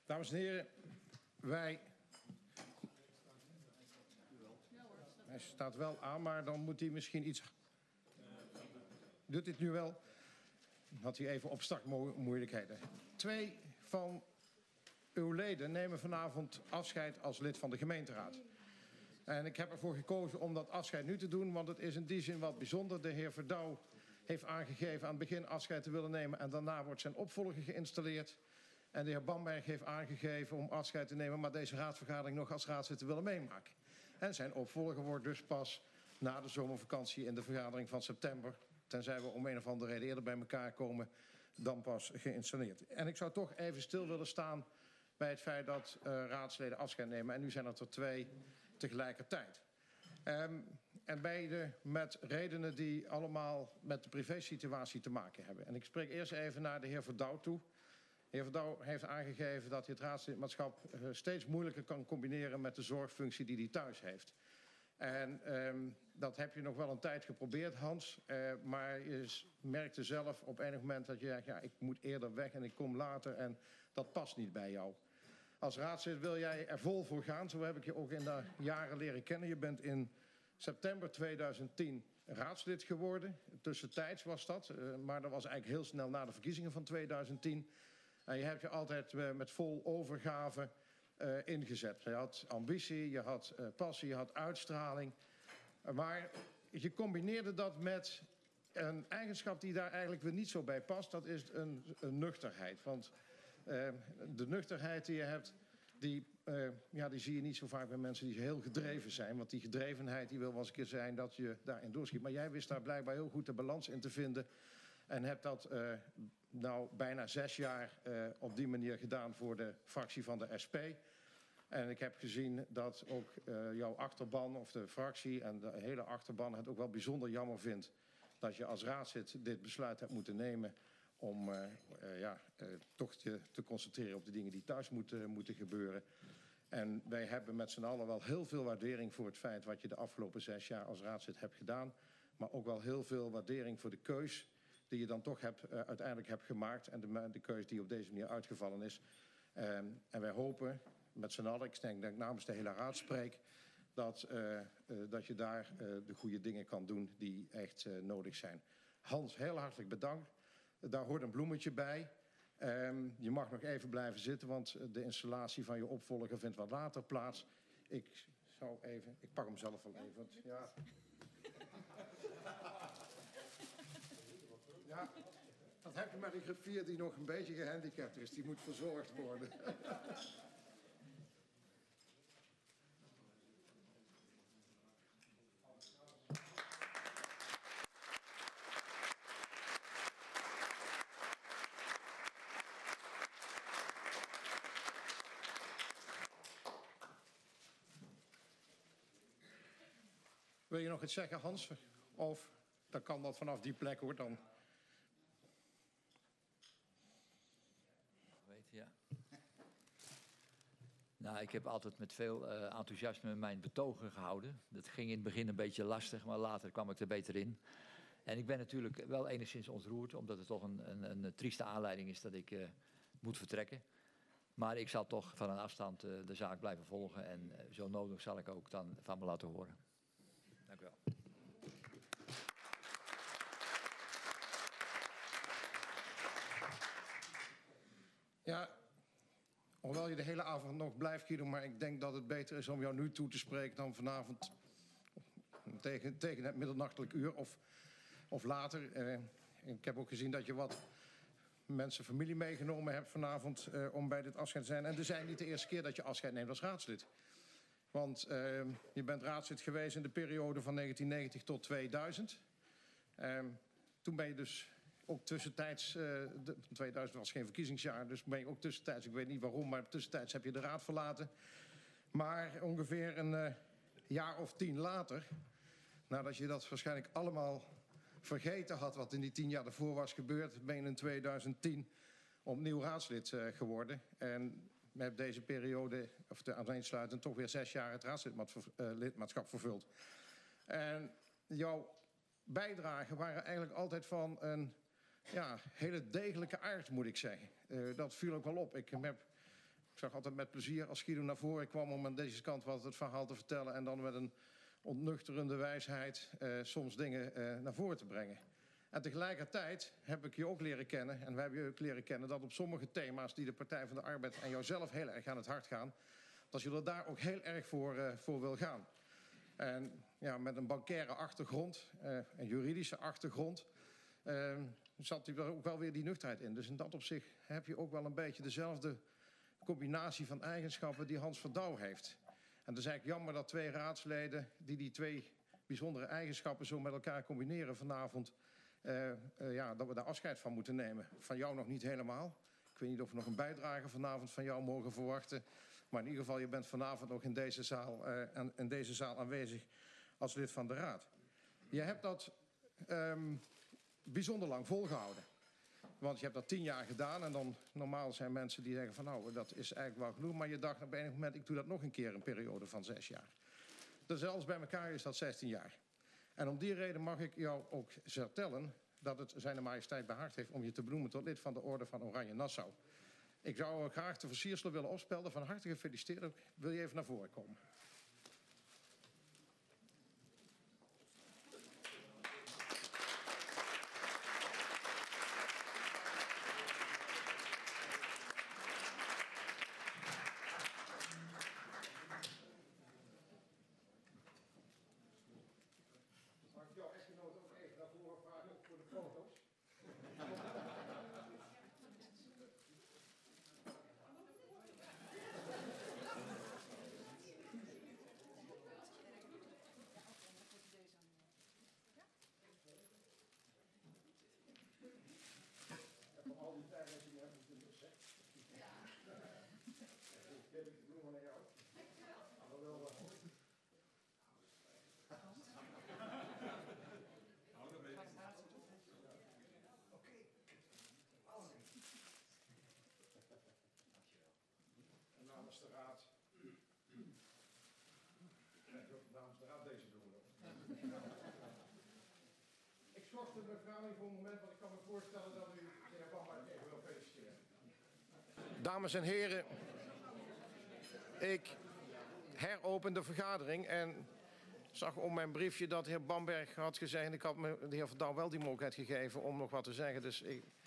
Dames en heren, wij... Hij staat wel aan, maar dan moet hij misschien iets... Doet dit nu wel? Had hij even opstartmoeilijkheden. 2 van uw leden nemen vanavond afscheid als lid van de gemeenteraad. En ik heb ervoor gekozen om dat afscheid nu te doen, want het is in die zin wat bijzonder. De heer Verdouw heeft aangegeven aan het begin afscheid te willen nemen en daarna wordt zijn opvolger geïnstalleerd. En de heer Bamberg heeft aangegeven om afscheid te nemen, maar deze raadsvergadering nog als raadslid te willen meemaken. En zijn opvolger wordt dus pas na de zomervakantie in de vergadering van september, tenzij we om een of andere reden eerder bij elkaar komen, dan pas geïnstalleerd. En ik zou toch even stil willen staan bij het feit dat raadsleden afscheid nemen. En nu zijn er 2 tegelijkertijd. En beide met redenen die allemaal met de privésituatie te maken hebben. En ik spreek eerst even naar de heer Verdouw toe. De heer Verdouw heeft aangegeven dat hij het raadslidmaatschap steeds moeilijker kan combineren met de zorgfunctie die hij thuis heeft. En dat heb je nog wel een tijd geprobeerd, Hans. Maar je merkte zelf op enig moment dat je zegt, ja, ik moet eerder weg en ik kom later en dat past niet bij jou. Als raadslid wil jij er vol voor gaan. Zo heb ik je ook in de jaren leren kennen. Je bent in september 2010 raadslid geworden. Tussentijds was dat, maar dat was eigenlijk heel snel na de verkiezingen van 2010. En je hebt je altijd met vol overgave ingezet. Je had ambitie, je had passie, je had uitstraling. Maar je combineerde dat met een eigenschap die daar eigenlijk weer niet zo bij past. Dat is een nuchterheid. Want de nuchterheid die je hebt, die zie je niet zo vaak bij mensen die heel gedreven zijn. Want die gedrevenheid die wil wel eens een keer zijn dat je daarin doorschiet. Maar jij wist daar blijkbaar heel goed de balans in te vinden. En hebt dat bijna 6 jaar op die manier gedaan voor de fractie van de SP. En ik heb gezien dat ook jouw achterban of de fractie en de hele achterban het ook wel bijzonder jammer vindt dat je als raadslid dit besluit hebt moeten nemen om toch te concentreren op de dingen die thuis moeten gebeuren. En wij hebben met z'n allen wel heel veel waardering voor het feit wat je de afgelopen 6 jaar als raadslid hebt gedaan. Maar ook wel heel veel waardering voor de keus die je dan toch uiteindelijk hebt gemaakt. En de keus die op deze manier uitgevallen is. En wij hopen met z'n allen, ik denk dat ik namens de hele raad spreek, dat je daar de goede dingen kan doen die echt nodig zijn. Hans, heel hartelijk bedankt. Daar hoort een bloemetje bij. Je mag nog even blijven zitten, want de installatie van je opvolger vindt wat later plaats. Ik pak hem zelf wel even. Want, ja. Ja, dat heb je met een griffier die nog een beetje gehandicapt is. Die moet verzorgd worden. Wil je nog iets zeggen, Hans? Of dan kan dat vanaf die plek, hoor, dan. Weet, ja. Nou, ik heb altijd met veel enthousiasme mijn betogen gehouden. Dat ging in het begin een beetje lastig, maar later kwam ik er beter in. En ik ben natuurlijk wel enigszins ontroerd, omdat het toch een trieste aanleiding is dat ik moet vertrekken. Maar ik zal toch van een afstand de zaak blijven volgen en zo nodig zal ik ook dan van me laten horen. Dank u wel. Ja, hoewel je de hele avond nog blijft, Guido, maar ik denk dat het beter is om jou nu toe te spreken dan vanavond tegen het middernachtelijk uur of later. Ik heb ook gezien dat je wat mensen, familie meegenomen hebt vanavond om bij dit afscheid te zijn. En het is niet de eerste keer dat je afscheid neemt als raadslid. Want je bent raadslid geweest in de periode van 1990 tot 2000. Toen ben je dus ook tussentijds, 2000 was geen verkiezingsjaar, dus ben je ook tussentijds, ik weet niet waarom, maar tussentijds heb je de raad verlaten. Maar ongeveer een jaar of 10 later, nadat je dat waarschijnlijk allemaal vergeten had wat in die 10 jaar ervoor was gebeurd, ben je in 2010 opnieuw raadslid geworden. En met deze periode, of de aaneensluitend, toch weer 6 jaar het raadslidmaatschap vervuld. En jouw bijdragen waren eigenlijk altijd van een hele degelijke aard, moet ik zeggen. Dat viel ook wel op. Ik heb Ik zag altijd met plezier als Guido naar voren kwam om aan deze kant wat het verhaal te vertellen en dan met een ontnuchterende wijsheid soms dingen naar voren te brengen. En tegelijkertijd heb ik je ook leren kennen, en wij hebben je ook leren kennen, dat op sommige thema's die de Partij van de Arbeid en jouzelf heel erg aan het hart gaan, dat je er daar ook heel erg voor wil gaan. En ja, met een bankaire achtergrond, een juridische achtergrond, zat er ook wel weer die nuchterheid in. Dus in dat opzicht heb je ook wel een beetje dezelfde combinatie van eigenschappen die Hans Verdouw heeft. En het is eigenlijk jammer dat twee raadsleden die twee bijzondere eigenschappen zo met elkaar combineren vanavond, dat we daar afscheid van moeten nemen. Van jou nog niet helemaal. Ik weet niet of we nog een bijdrage vanavond van jou mogen verwachten. Maar in ieder geval, je bent vanavond nog in deze zaal aanwezig als lid van de Raad. Je hebt dat bijzonder lang volgehouden. Want je hebt dat 10 jaar gedaan en dan normaal zijn mensen die zeggen van nou, dat is eigenlijk wel genoeg. Maar je dacht op enig moment, ik doe dat nog een keer een periode van 6 jaar. Dus zelfs bij elkaar is dat 16 jaar. En om die reden mag ik jou ook vertellen dat het Zijne Majesteit behaagd heeft om je te benoemen tot lid van de Orde van Oranje Nassau. Ik zou graag de versierselen willen opspelden. Van harte gefeliciteerd. Wil je even naar voren komen? Mag ik jouw echtgenoot ook even naar voren vragen, ook voor de foto's? Namens de Raad. Namens de Raad deze bloemen. Ik schors de vergadering voor een moment, want ik kan me voorstellen dat u de heer Bambaert even wil feliciteren. Dames en heren, ik heropen de vergadering en zag om mijn briefje dat de heer Bamberg had gezegd, ik had me de heer Verdouw wel die mogelijkheid gegeven om nog wat te zeggen. Dus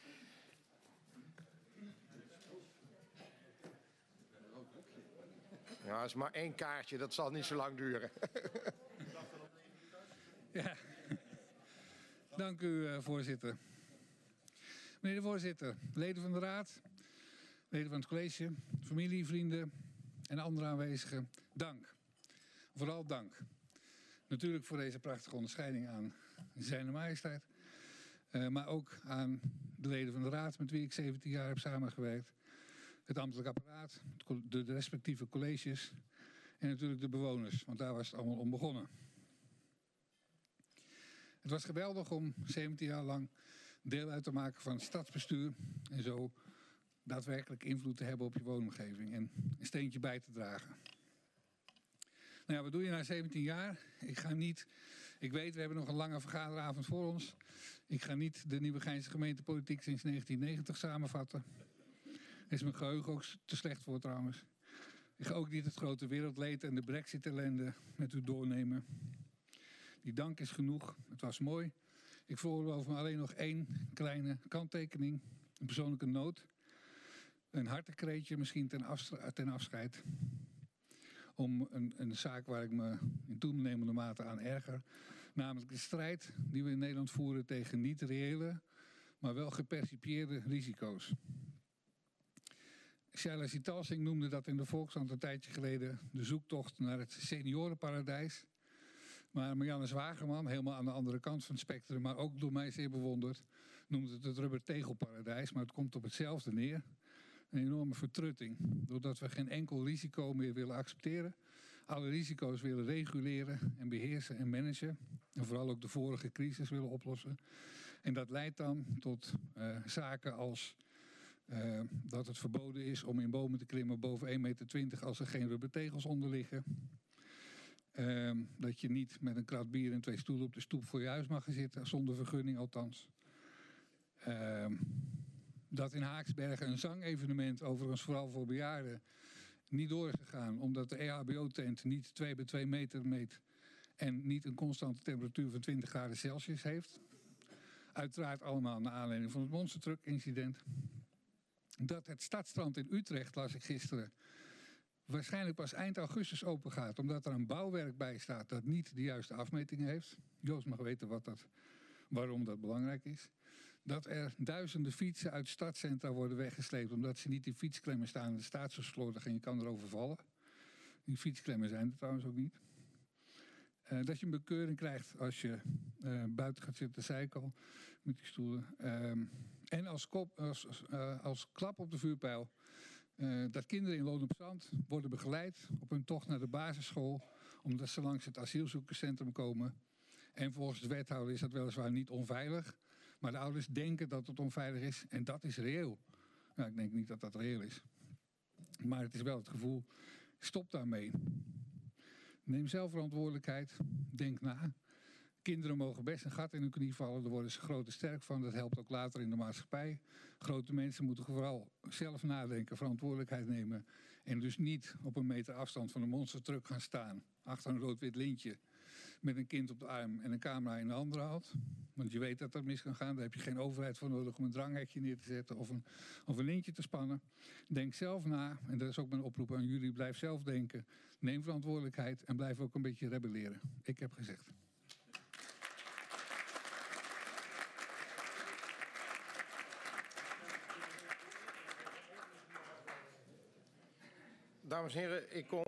ja, het is maar 1 kaartje, dat zal niet zo lang duren. Ja, dank u, voorzitter. Meneer de voorzitter, leden van de Raad, leden van het college, familie, vrienden en andere aanwezigen, dank. Vooral dank. Natuurlijk voor deze prachtige onderscheiding aan Zijne Majesteit, maar ook aan de leden van de Raad met wie ik 17 jaar heb samengewerkt. Het ambtelijk apparaat, de respectieve colleges en natuurlijk de bewoners, want daar was het allemaal om begonnen. Het was geweldig om 17 jaar lang deel uit te maken van het stadsbestuur en zo daadwerkelijk invloed te hebben op je woonomgeving en een steentje bij te dragen. Nou ja, wat doe je na 17 jaar? Ik weet, we hebben nog een lange vergaderavond voor ons. Ik ga niet de Nieuwegeinse gemeentepolitiek sinds 1990 samenvatten. Daar is mijn geheugen ook te slecht voor trouwens. Ik ga ook niet het grote wereldleed en de Brexit-ellende met u doornemen. Die dank is genoeg. Het was mooi. Ik veroorloof me alleen nog 1 kleine kanttekening. Een persoonlijke noot. Een hartekreetje misschien ten afscheid. Om een zaak waar ik me in toenemende mate aan erger. Namelijk de strijd die we in Nederland voeren tegen niet reële, maar wel gepercipieerde risico's. Shaila Sitalsing noemde dat in de Volkskrant een tijdje geleden de zoektocht naar het seniorenparadijs. Maar Marianne Zwageman, helemaal aan de andere kant van het spectrum, maar ook door mij zeer bewonderd, noemde het rubbertegelparadijs. Maar het komt op hetzelfde neer. Een enorme vertrutting. Doordat we geen enkel risico meer willen accepteren. Alle risico's willen reguleren en beheersen en managen. En vooral ook de vorige crisis willen oplossen. En dat leidt dan tot zaken als dat het verboden is om in bomen te klimmen boven 1,20 meter als er geen rubbertegels onder liggen. Dat je niet met een krat bier en 2 stoelen op de stoep voor je huis mag gaan zitten, zonder vergunning althans. Dat in Haaksbergen een zangevenement, overigens vooral voor bejaarden, niet door is gegaan omdat de EHBO-tent niet 2 bij 2 meter meet en niet een constante temperatuur van 20 graden Celsius heeft. Uiteraard allemaal naar aanleiding van het monstertruck-incident. Dat het Stadstrand in Utrecht, las ik gisteren, waarschijnlijk pas eind augustus open gaat, omdat er een bouwwerk bij staat dat niet de juiste afmetingen heeft. Joost mag weten waarom dat belangrijk is. Dat er duizenden fietsen uit stadscentra worden weggesleept omdat ze niet in fietsklemmen staan. De staat zo slordig en je kan erover vallen. Die fietsklemmen zijn er trouwens ook niet. Dat je een bekeuring krijgt als je buiten gaat zitten, zei ik al, met die stoelen. En als klap op de vuurpijl dat kinderen in Loon op Zand worden begeleid op hun tocht naar de basisschool, omdat ze langs het asielzoekerscentrum komen. En volgens de wethouder is dat weliswaar niet onveilig, maar de ouders denken dat het onveilig is en dat is reëel. Nou, ik denk niet dat dat reëel is. Maar het is wel het gevoel, stop daarmee. Neem zelf verantwoordelijkheid, denk na. Kinderen mogen best een gat in hun knie vallen, daar worden ze groot en sterk van. Dat helpt ook later in de maatschappij. Grote mensen moeten vooral zelf nadenken, verantwoordelijkheid nemen. En dus niet op een meter afstand van een monstertruck gaan staan. Achter een rood-wit lintje met een kind op de arm en een camera in de andere hand. Want je weet dat dat mis kan gaan. Daar heb je geen overheid voor nodig om een dranghekje neer te zetten of een lintje te spannen. Denk zelf na, en dat is ook mijn oproep aan jullie, blijf zelf denken. Neem verantwoordelijkheid en blijf ook een beetje rebelleren. Ik heb gezegd. Dames en heren, ik kom